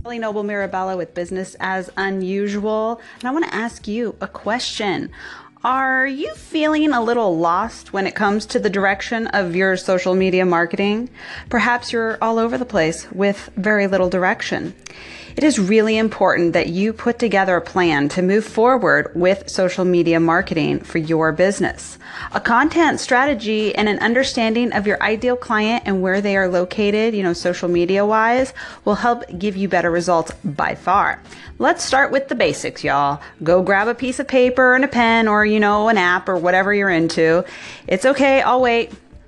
Kelly Noble Mirabella with Business as Unusual, and I want to ask you a question. Are you feeling a little lost when it comes to the direction of your social media marketing? Perhaps you're all over the place with very little direction. It is really important that you put together a plan to move forward with social media marketing for your business. A content strategy and an understanding of your ideal client and where they are located, social media wise, will help give you better results by far. Let's start with the basics, y'all. Go grab a piece of paper and a pen or, an app or whatever you're into. It's okay, I'll wait.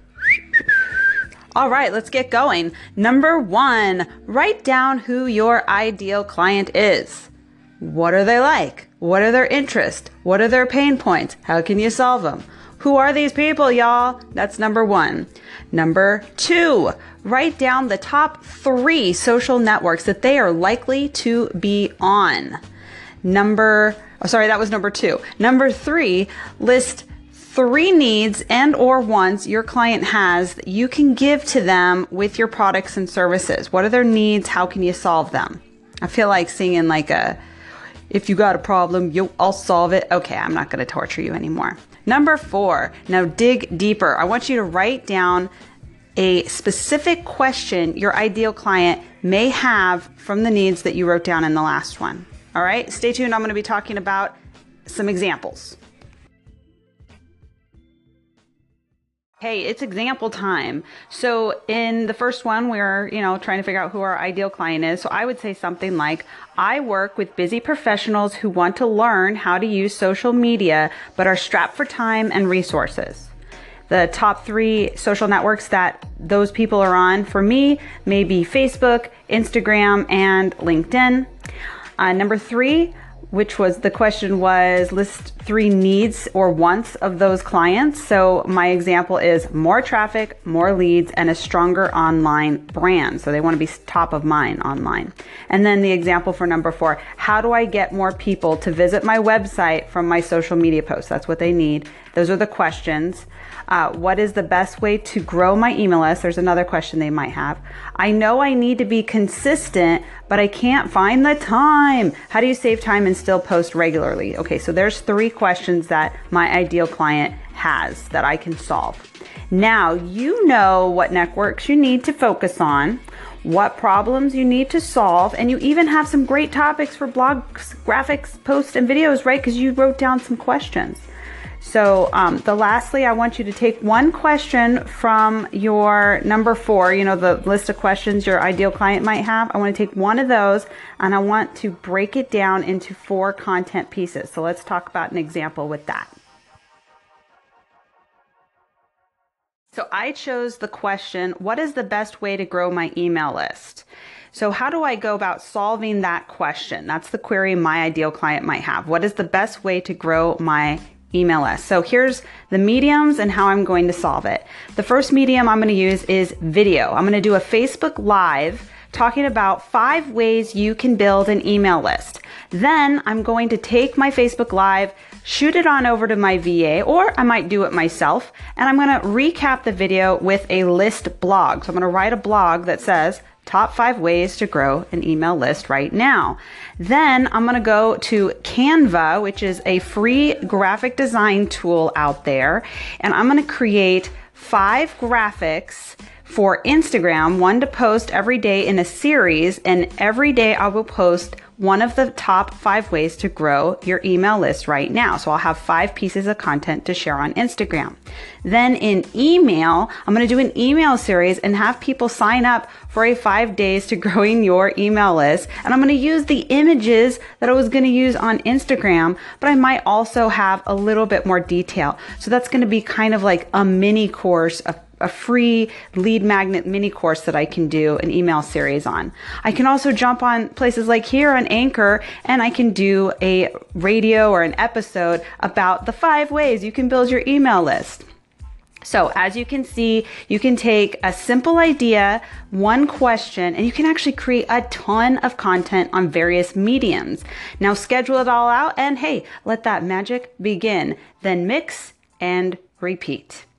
All right, let's get going. Number 1, write down who your ideal client is. What are they like? What are their interests? What are their pain points? How can you solve them? Who are these people, y'all? That's number 1. Number 2, write down the top 3 social networks that they are likely to be on. That was number 2. Number 3, list 3 needs and or wants your client has that you can give to them with your products and services. What are their needs? How can you solve them? I feel like singing if you got a problem, I'll solve it. Okay, I'm not going to torture you anymore. Number 4, now dig deeper. I want you to write down a specific question your ideal client may have from the needs that you wrote down in the last one. All right, stay tuned. I'm going to be talking about some examples. Hey, it's example time. So in the first one, we're, trying to figure out who our ideal client is. So I would say something like, I work with busy professionals who want to learn how to use social media, but are strapped for time and resources. The top 3 social networks that those people are on for me may be Facebook, Instagram, and LinkedIn. Number 3, which was the question was list 3 needs or wants of those clients. So my example is more traffic, more leads, and a stronger online brand. So they want to be top of mind online. And then the example for number 4, how do I get more people to visit my website from my social media posts? That's what they need. Those are the questions. What is the best way to grow my email list? There's another question they might have. I know I need to be consistent, but I can't find the time. How do you save time and still post regularly? Okay, so there's 3 questions that my ideal client has that I can solve. Now, you know what networks you need to focus on, what problems you need to solve, and you even have some great topics for blogs, graphics, posts, and videos, right? Because you wrote down some questions. So lastly, I want you to take one question from your number 4, the list of questions your ideal client might have. I want to take one of those and I want to break it down into 4 content pieces. So let's talk about an example with that. So I chose the question, what is the best way to grow my email list? So how do I go about solving that question? That's the query my ideal client might have. What is the best way to grow my email list? So here's the mediums and how I'm going to solve it. The first medium I'm going to use is video. I'm going to do a Facebook Live talking about 5 ways you can build an email list. Then I'm going to take my Facebook Live, shoot it on over to my VA, or I might do it myself, and I'm going to recap the video with a list blog. So I'm going to write a blog that says, top 5 ways to grow an email list right now. Then I'm going to go to Canva, which is a free graphic design tool out there. And I'm going to create 5 graphics for Instagram, one to post every day in a series. And every day I will post one of the top 5 ways to grow your email list right now. So I'll have 5 pieces of content to share on Instagram. Then in email, I'm going to do an email series and have people sign up for a 5 days to growing your email list. And I'm going to use the images that I was going to use on Instagram, but I might also have a little bit more detail. So that's going to be kind of like a mini course, a free lead magnet mini course that I can do an email series on. I can also jump on places like here on Anchor and I can do a radio or an episode about the 5 ways you can build your email list. So as you can see, you can take a simple idea, one question, and you can actually create a ton of content on various mediums. Now schedule it all out and hey, let that magic begin. Then mix and repeat.